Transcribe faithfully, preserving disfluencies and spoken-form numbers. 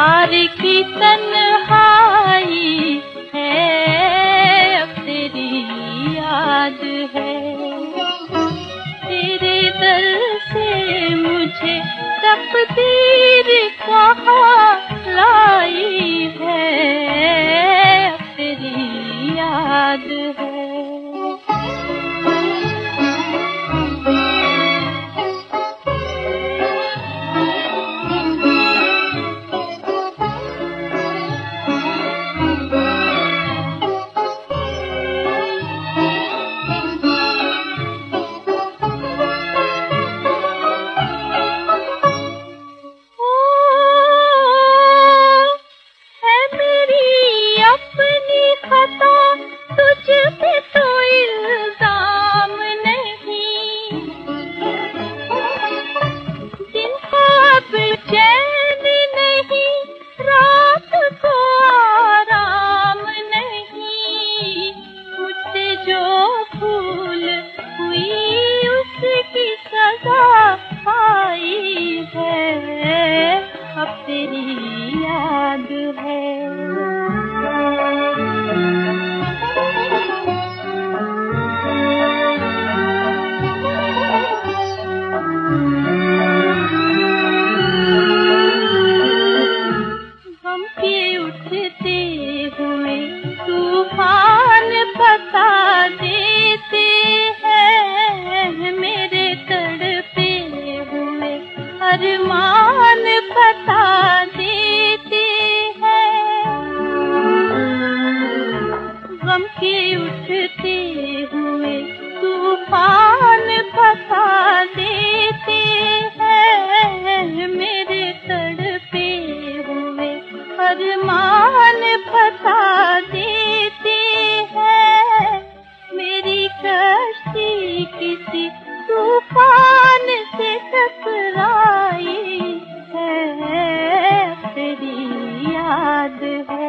प्यार की तन्हाई है, अब तेरी याद है। तेरे दर से मुझे तकदीर कहाँ लाई है, अब तेरी याद है। अब तेरी याद है। गम के उठते हुए तूफान बता देते हैं, मेरे तड़पे हुए अरमान बता देते हैं। गम के उठते हुए तूफान बता देते हैं, मेरे तड़पे हुए अरमान बता देते हैं। मेरी कश्ती किसी तूफान से टकराई है, तेरी याद है।